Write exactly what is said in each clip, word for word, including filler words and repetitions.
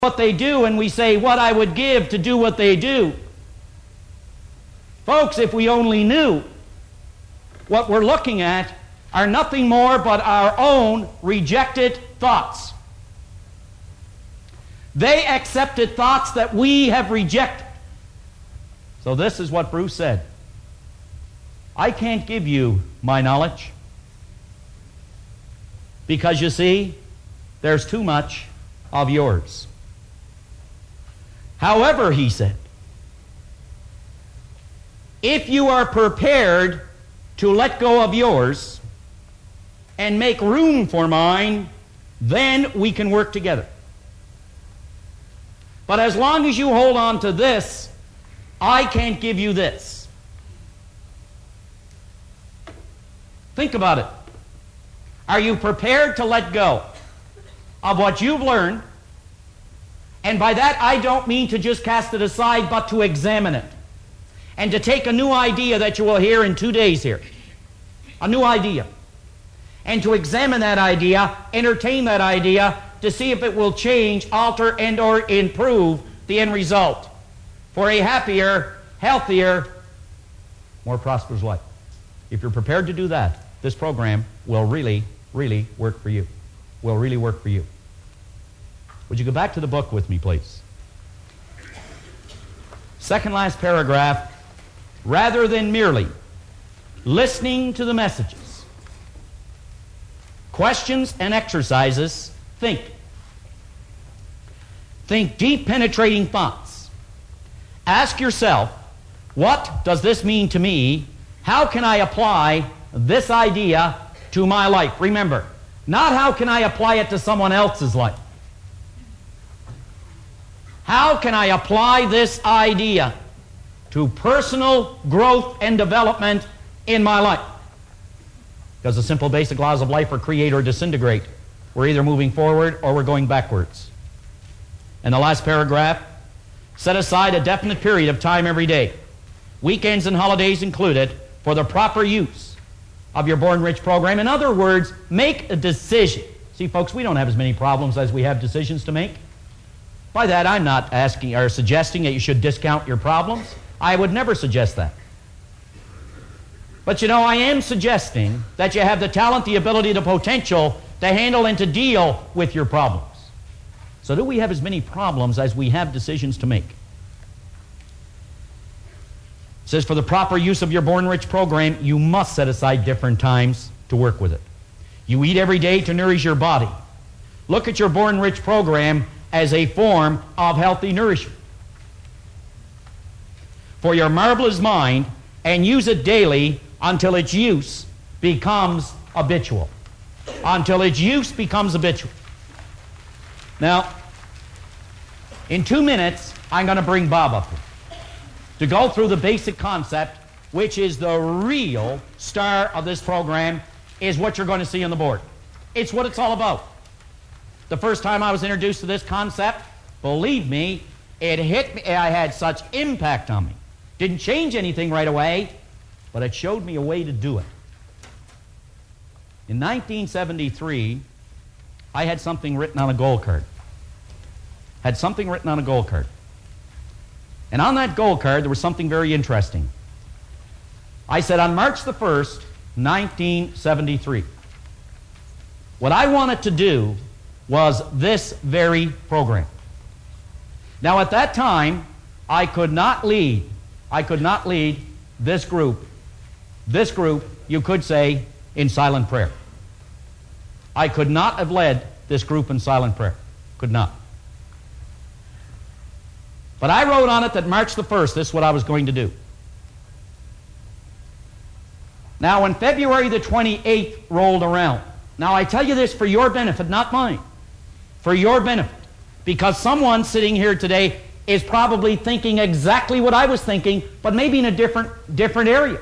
what they do, and we say, what I would give to do what they do. Folks, if we only knew, what we're looking at are nothing more but our own rejected thoughts. They accepted thoughts that we have rejected. So this is what Bruce said. I can't give you my knowledge because, you see, there's too much of yours. However, he said, if you are prepared to let go of yours and make room for mine, then we can work together. But as long as you hold on to this, I can't give you this. Think about it. Are you prepared to let go of what you've learned? And by that, I don't mean to just cast it aside, but to examine it. And to take a new idea that you will hear in two days here. A new idea. And to examine that idea, entertain that idea, to see if it will change, alter, and or improve the end result for a happier, healthier, more prosperous life. If you're prepared to do that, this program will really, really work for you. Will really work for you. Would you go back to the book with me, please? Second last paragraph. Rather than merely listening to the messages, questions and exercises, think. Think deep, penetrating thoughts. Ask yourself, what does this mean to me? How can I apply this idea to my life? Remember, not how can I apply it to someone else's life. How can I apply this idea to personal growth and development in my life? Because the simple basic laws of life are create or disintegrate. We're either moving forward or we're going backwards. And the last paragraph, set aside a definite period of time every day, weekends and holidays included, for the proper use of your Born Rich program. In other words, make a decision. See, folks, we don't have as many problems as we have decisions to make. By that, I'm not asking or suggesting that you should discount your problems. I would never suggest that. But you know, I am suggesting that you have the talent, the ability, the potential to handle and to deal with your problems. So do we have as many problems as we have decisions to make? It says, for the proper use of your Born Rich program, you must set aside different times to work with it. You eat every day to nourish your body. Look at your Born Rich program as a form of healthy nourishment for your marvelous mind, and use it daily until its use becomes habitual. Until its use becomes habitual. Now, in two minutes, I'm going to bring Bob up here to go through the basic concept, which is the real star of this program, is what you're going to see on the board. It's what it's all about. The first time I was introduced to this concept, believe me, it hit me. I had such impact on me. Didn't change anything right away, but it showed me a way to do it. In nineteen seventy-three, I had something written on a gold card. Had something written on a gold card. And on that gold card, there was something very interesting. I said, on March the first, nineteen seventy-three, what I wanted to do was this very program. Now, at that time, I could not lead, I could not lead this group, this group, you could say, in silent prayer. I could not have led this group in silent prayer. Could not. But I wrote on it that March the first, this is what I was going to do. Now, when February the twenty-eighth rolled around, now I tell you this for your benefit, not mine, for your benefit, because someone sitting here today is probably thinking exactly what I was thinking, but maybe in a different, different area.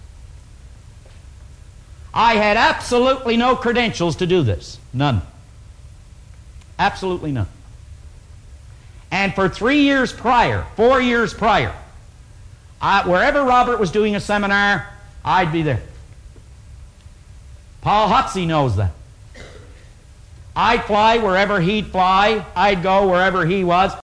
I had absolutely no credentials to do this. None. Absolutely none. And for three years prior, four years prior, I, wherever Robert was doing a seminar, I'd be there. Paul Hutsey knows that. I'd fly wherever he'd fly. I'd go wherever he was.